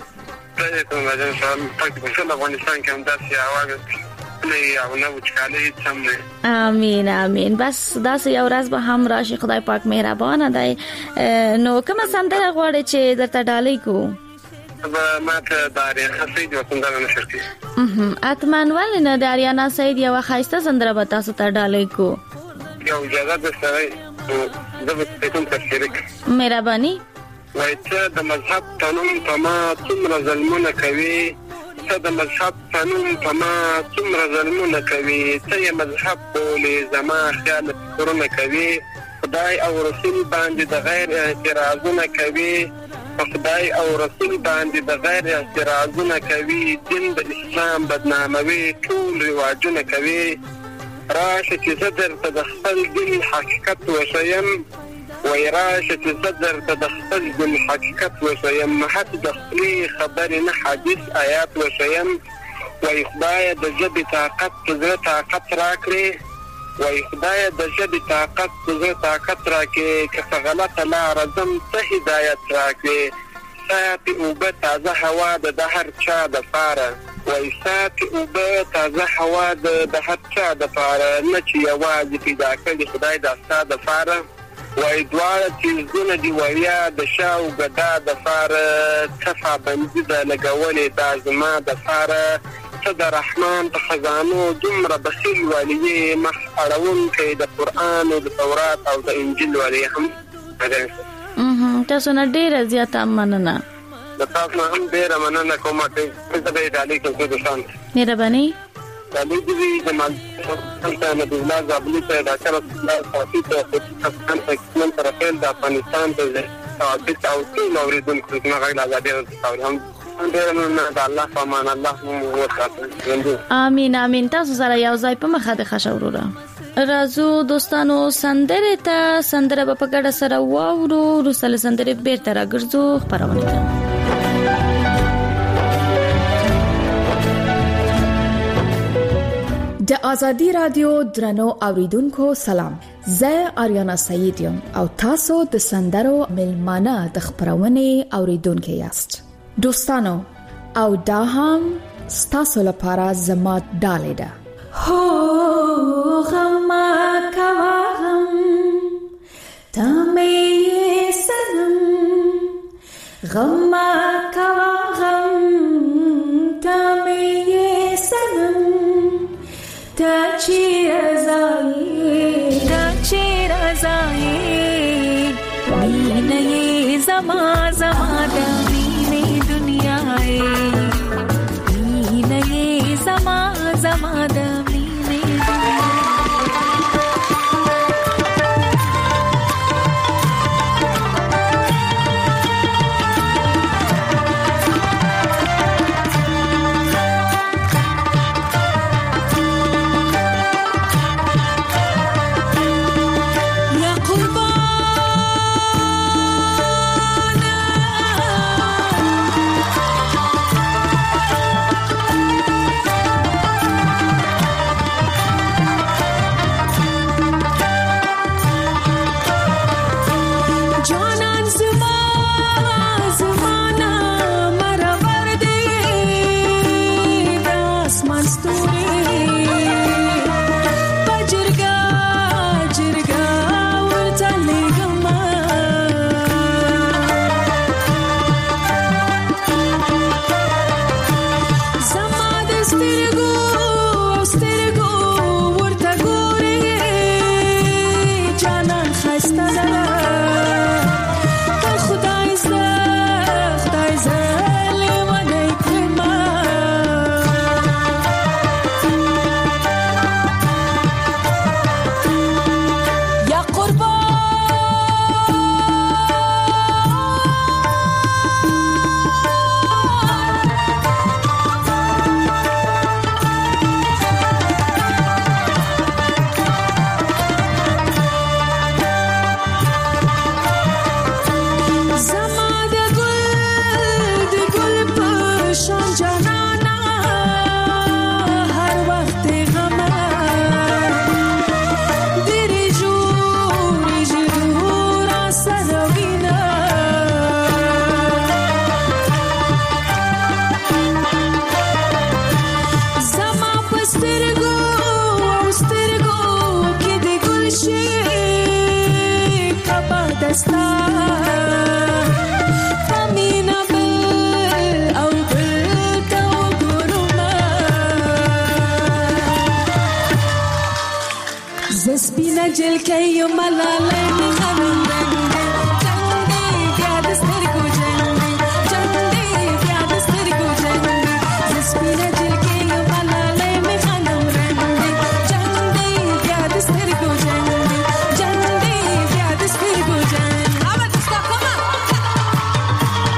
امين امين. بس دا سه یو ورځ به هم راشي، خدای پاک مهربان دی. نو کومه سندره غواړئ چې درته ډالۍ کو؟ ما ته داریانا سید یو سندره نشر کی. اتمن ولنه داریانا سید یو خایسته سندره به تاسو ته ډالۍ کو. یو اجازه ده سره د بتون تشریک. مهرباني. وای ته د مذهب قانون تما څومره ظلمونه کوي، ته د مذهب قانون تما څومره ظلمونه کوي، ته یې مذهب بولې زما خیال پرونه کوي، خدای او رسول باندې د غیر اعتراضونه کوي، خدای او رسول باندې د غیر اعتراضونه کوي، دین د اسلام بدناموي، ټول رواجونه کوي. راشه چې زه درته د خپل دین حقیقت وښیم، وایي راشه چې زه درته د خپل دین حقیقت وښیم، حتی د خپلې خبرې نه حدیث آیات وښیم. وایي خدایه د ژبې طاقت په زړه طاقت راکړې، وایي خدایه د ژبې طاقت په زړه طاقت راکړې، که په غلطه لاره ځم ته هدایت راکړې. صافي اوبه تازه هوا د هر چا دپاره، وایي صافي اوبه تازه هوا د هر چا دپاره، نه چې یوازې پیدا کړي خدای دا ستا دپاره. وایي دواړه څیزونه دي وړیا د شا او ګدا دپاره، څه پابندي ده لګولې دا زما دپاره. ته د رحمان په خزانو دومره بخیل ولي، مخ اړونکی د قرآن او د تورات او د انجیل ولي هم. تاسو نه ډیره زیاته مننه. د تاسو نه هم ډیره مننه کوم چې د دې ډالۍ کوم څه شان. مهرباني. د دې جمال څنګه د الله زابلی ته د کار صافي ته افغانستان ته ترفیل د افغانستان ته او ټول اوریدونکو ته غوښتل آزادي هم. امين امين. تاسو سره یو ځای په مخه د خشوروره راځو دوستانو، سندره ته سندره په پګړه سره واورو، رسل سندره بیرته راګرځو خبرونه ته. د ازادي رادیو درنو اوریدونکو سلام، زه آریانا سعید یم او تاسو د سندرو ملمانه د خبرونه اوریدونکو یاست. دوستانو او دا هم ستاسو لپاره زما ډالۍ ده. هو غما کواهم تمه سنم، غما کواهم تمه سنم، تا چی رضای مینه زما زما د مینه دنیا ای، مینه زما زما د مینه دنیا. جل کې یو ملاله می غنم چندې بیا د سترګو چندې بیا د سترګو زسپینه جل کې یو ملاله می غنم چندې بیا د سترګو چندې بیا د سترګو هاو دستا کما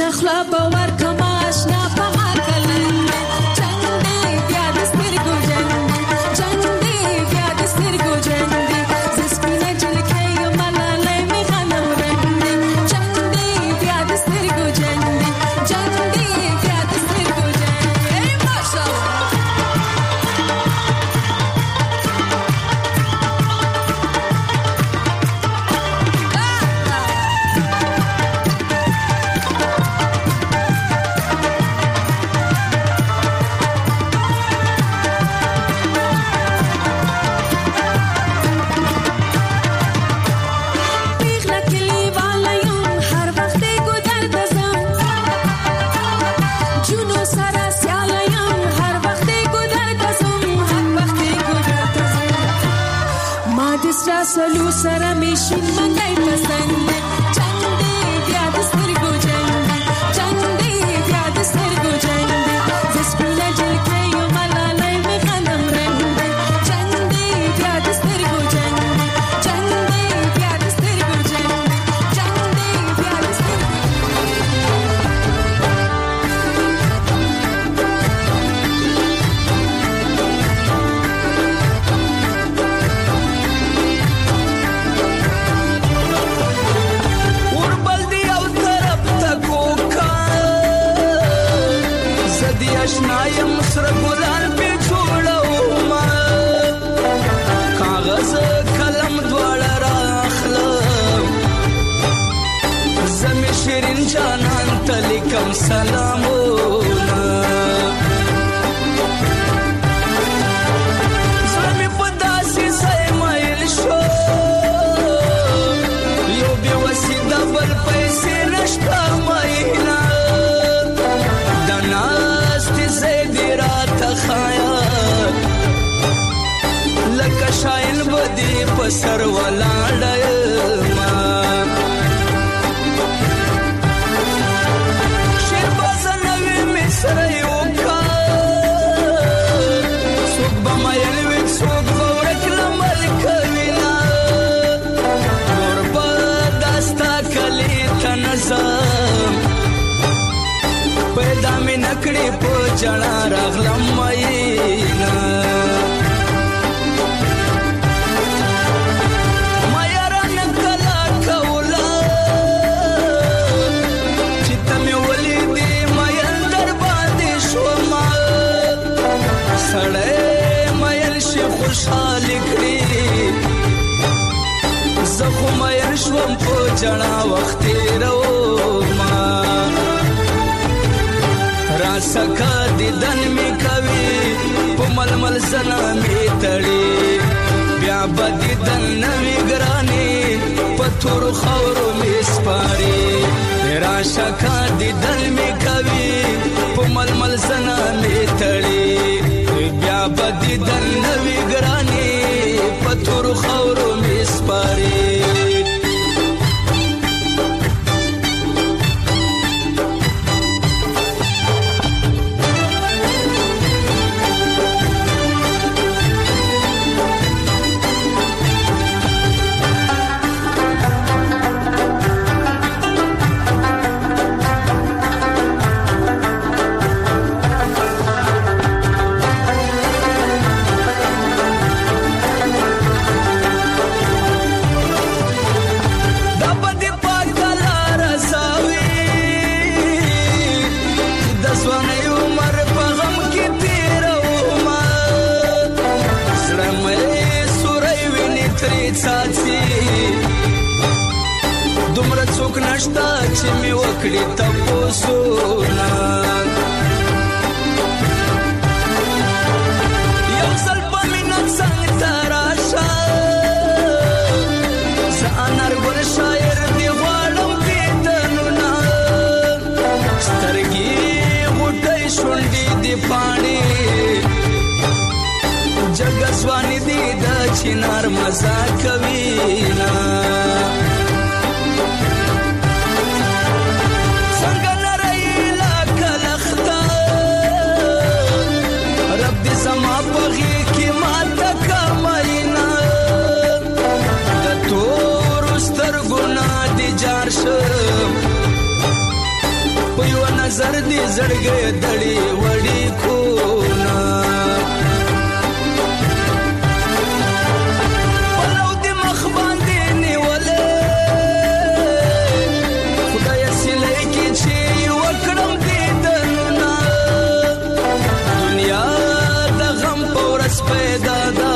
خلا باور کما آشنا په عقلن جنگ دی بیا د سترګو جنگ جنگ دی بیا د سترګو جنگ دی زسپینه جلکه یو ملالای می غنم رنگ دی جنگ دی بیا د سترګو جنگ دی جنگ دی بیا د سترګو جنگ ای ماشاءالله سلو سره میشین منګای پسند جنگ دی بیا د سترګو جنگ جنگ دی بیا د سترګو جنگ زسپینه جلکه یو ملالای می غنم رنگ جنگ دی بیا د سترګو جنگ جنگ دی بیا د سترګو جنگ جنگ دی بیا د سترګو اشنایم سره ګلان په جوړو ما کاغذ قلم دواړه راخلم زمي شیرین جانان تلیکم سلامونه زمي په داسې ځای مایل شو یو بې وسیله بل پیسې نشته ماینا دنا لکه شاین بدی پسر ولاړ ما شیر بازنوی مصر یو کا سوک بمایل وی سوک بورک لملک وینا نور با داستا کلی تنظم پیدا می نکړي په جنا راغلم ماینا مایرا نکلا کولا چې تمه ولیدې مایل در باندې شو ما سړې مایل شي خوشاله کړی زه خو مایل شوم په جنا وخت رو ما راسکا دیدن می کوي په ململ زنا می تړي بیا بدیدن نوی ګرانی پتور خورو می سپاري راسکا دیدن می کوي په ململ زنا می تړي بیا بدیدن نوی ګرانی پتور خورو می سپاري دومره څوک نشته چې می وکړي تاسو نه یو ځل په مینه څنګه تراشه زانر ګل شاعر دی غواړم کیدنونه سترګې غوټۍ شونډې دی پاڼې جګسوانی دی د چنار مزه کوي نه څنګه نری لکه لخته رب دې زما په غېږ کې ماته کمینا د تورو سترګو نه دې جار شم په نظر دې زړګې دړي وړي کونا ولو دې مخ باندې نیولې خدای سلې کې چې وکړم دې دننا دنیا د غم پورس پیدا ده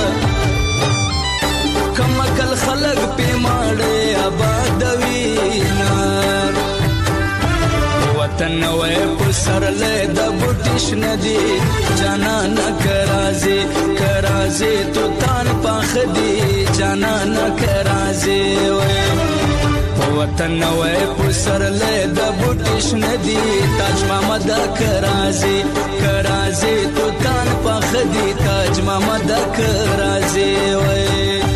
کمکل خلق په ماړې آباد وینا وطن وې پر سر له د بوټیش ندی جانا نه کرازي تو تان پاخ دی جانا نه کرازي وې وطن وې پر سر له د بوټیش ندی تاج محمد کرازي تو تان پاخ دی تاج محمد کرازي وې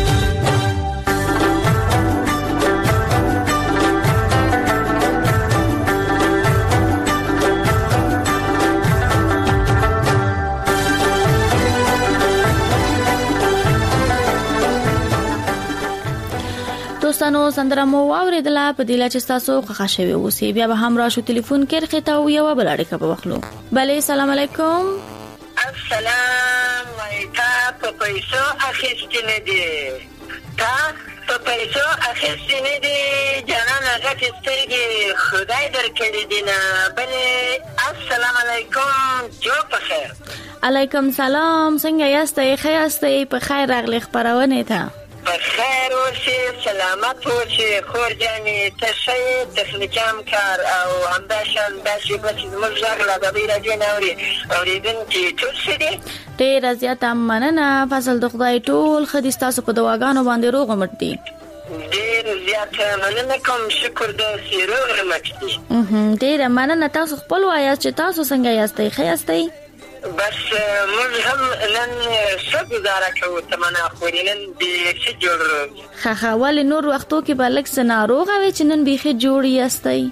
دوستانو سندره مو واوریدله په دې چې تاسو خوښ شوي اوسئ بیا به هم راشو ټلیفون کې رخته او یو بل اړیکه به واخلو بله السلام علیکم السلام علیکم په پیسو اخیستنه دي تا په پیسو اخیستنه دي جانان غټ سترګې خدای درکړي دي نه بله السلام علیکم جو په خیر علیکم سلام څنګه یاستئ ښه یاستئ په خیر راغلی خپرونې ته بخیر اوسې سلامت اوسې خور جانې ته ښه یې تخنیکي کار او همداشان داسې به چې زموږ غږ له ادبي راډیو نه اورېدونکي ټول ښه دي ډېره زیاته مننه فضل د خدای ټول ښه دي ستاسو په دواګانو باندې روغ مټ دي ډېر زیاته مننه کوم شکر داسې روغ مټ دي ډېره مننه تاسو خپل وایاست چې تاسو څنګه یاستئ ښه یاستئ بس موږ هم نن ښه ګزاره کوو تمنا خوري نن بیخي جوړ ښه ولې نور وختو کې به لږ څه ناروغه وې چې نن بیخي جوړ یاستئ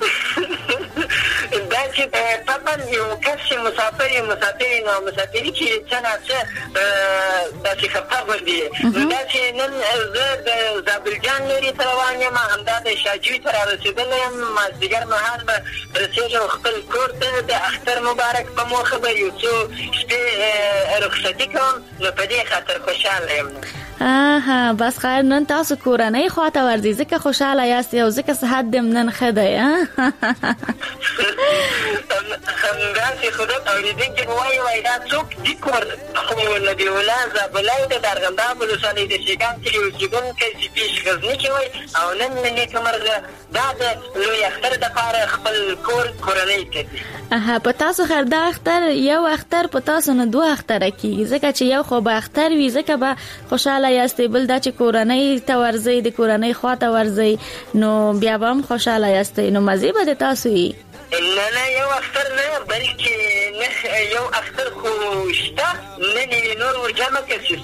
دا چې طبعا یو کس چې مسافر نو مسافري کې څه نه څه داسې خفه غوندې نو دا چې نن زه د زابلجان لرې ته روان یم همدا د شاجوی ته رارسېدلی یم مازدیګر مهال به رسېږم خپل کور ته د اختر مبارک په موخه به یو څو شپې رخصتي کوم نو په دې خاطر خوشحاله یم بس خیر نن تاسو کورنۍ خواته ورځئ ځکه خوشحاله یاست او ځکه صحت دې نن ښه دی همداسې خو ده اورېدونکي به وایي دا څوک دي کور خو نبي الله زابلی د ارغنداب ولسوالۍ د شیګام کلي اوسېدونکی چې پیش غزني کې وایي او نن له نیکه مرغه دا د لوی اختر دپاره خپل کورنۍ ته دي په تاسو خیر دا اختر یو اختر په تاسو نه دوه اختره کېږي ځکه چې یو خو به اختر وي ځکه به خوشحاله یاستئ بل دا چې کورنۍ ته ورځئ د کورنۍ خواته ورځئ نو بیا به هم خوشحاله یاستئ نو مزې به د تاسو وي نه یو اختر نه بلکې یو اختر خو شته نن یې نور ورجمع کړه چې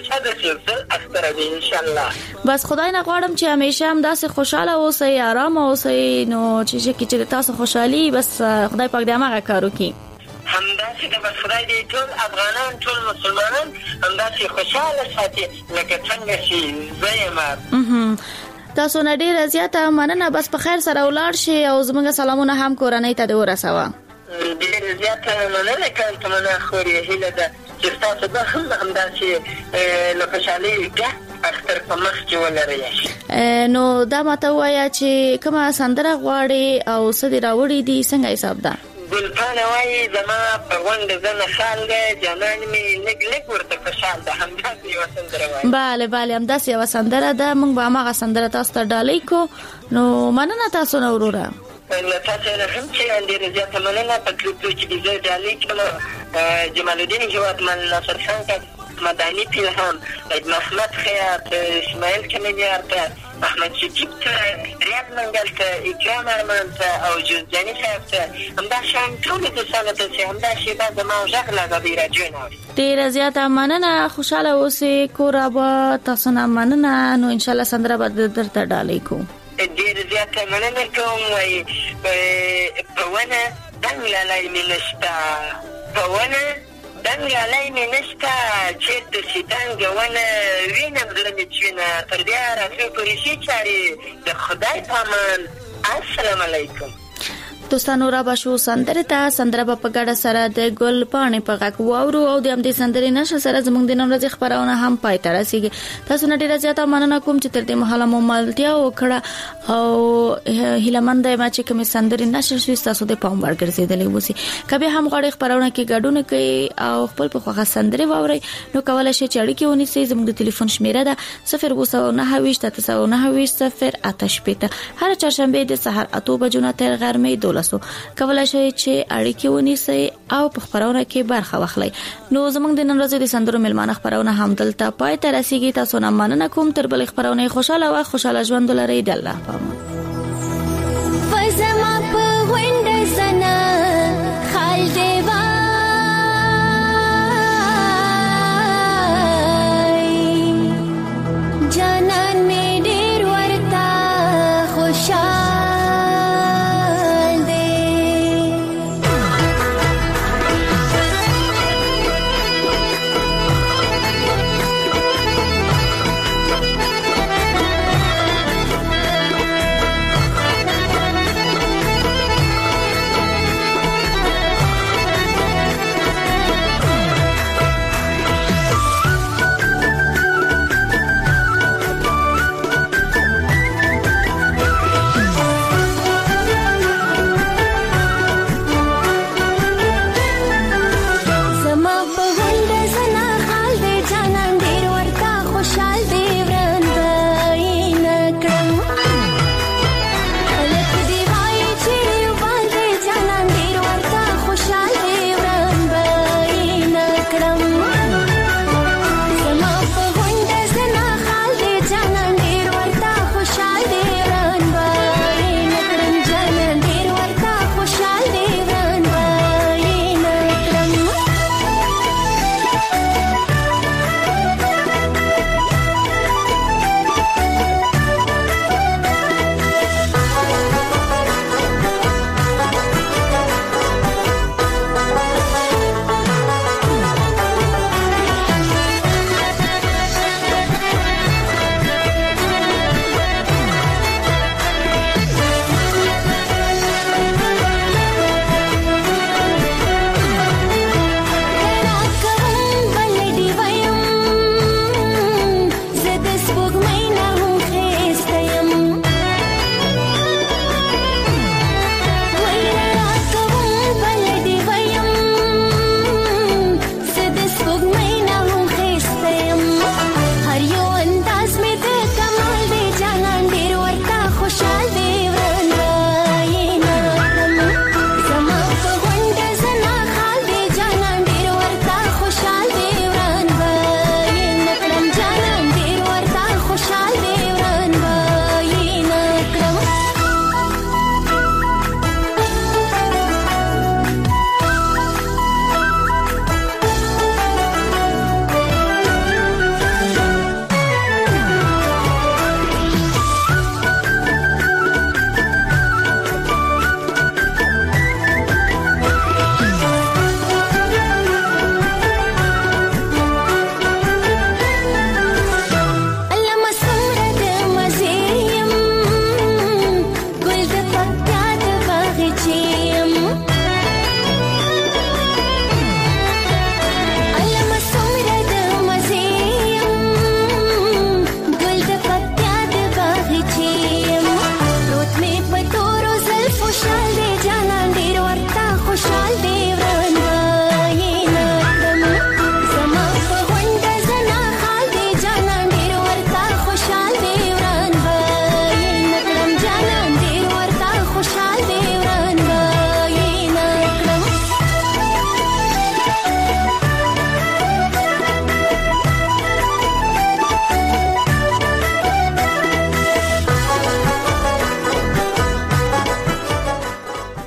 سل اختره وي انشاءالله بس خدای نه غواړم چې همیشه هم داسې خوشحاله اوسئ ارامه اوسئ نو چې د تاسو خوشحالي بس خدای پاک دې هماغه کار وکړي همداسې د بس خدای دې ټول افغانان ټول مسلمانان همداسې خوشحاله ساتي لکه څنګه چې زه یم تاسو نه ډیره زیاته مننه بس په خیر سره ولاړ شئ او زموږ سلامونه هم کورنۍ ته ورسوه ډیره زیاته مننه کوم تمنا خوري هیله ده چې تاسو به همداسې له خوشحالۍ اختر په مخ کې ولرئ نو دا ماته ووایه چې کومه سندره غواړې او څه دې راوړي دي څنګه حساب ده ګلپانه وایي زما په غونډه زه نښال دی جانان مې لږ ورته خوشحال ده همداسې یوه سندره وایي بله همداسې یوه سندره ده موږ به هماغه سندره تاسو ته ډالۍ کړو نو مننه تاسو نه وروره له تاسو نه هم چې ډېره زیاته مننه په کلیپ کې دې زه ډالۍ کړم جمال الدین هیوادمل ناصر خان مدني پیلهام محمد خیاط اسماعیل کمیلیار ته احمد شکیب ته ریاض منګل ته اکرام ارمان ته او جوزجاني صاحب ته همداشان ټولو دوستانو ته چې همدا شېبه زما غږ له ادبي راډیو نه اوري ډېره زیاته مننه خوشحاله اوسئ کور اباد تاسو نه مننه نو انشاءالله سندره به درته ډالۍ کوو ډېره زیاته مننه کوم وایي په ونه دنګ لالی مې نشته په ونه دنګ لالی مې نشته چېرته چې دنګه ونه وینم زړه مې چوینه تر بیا راتلو پورې ښې چارې د خدای په امان السلام علیکم دوستانو را بشو سندره ته سندره په ګډه سره د ګل پاڼې په غږ واورو او د همدې سندرې نشه سره زموږ د نن ورځې خبرونه هم پای ته رسیږي. تاسو نه ډیره زیاته مننه کوم چې تر دې مهاله مو ملتیا وکړه او هیلمند ما چې کوم سندرې نشه شوي تاسو د پام وړ ګرځیدلې وسی. کبه هم غواړئ خبرونه کې ګډون کوي او خپل په خوښه سندرې واورئ نو کولای شئ چې اړیکې ونیسئ. زموږ د ټلیفون شمیره ده 029 هر چهارشنبه د سحر 8 بجو نه تر غرمې 12 کولای شئ چې اړیکې ونیسئ او په خبرونه کې برخه واخلئ. نو زموږ د نن ورځې د سندرو ملمانه خبرونه هم دلته پای ته رسیدي. تاسو نه مننه کوم تر بل خبرونه خوشاله او خوشاله ژوند لرئ. د الله پامه.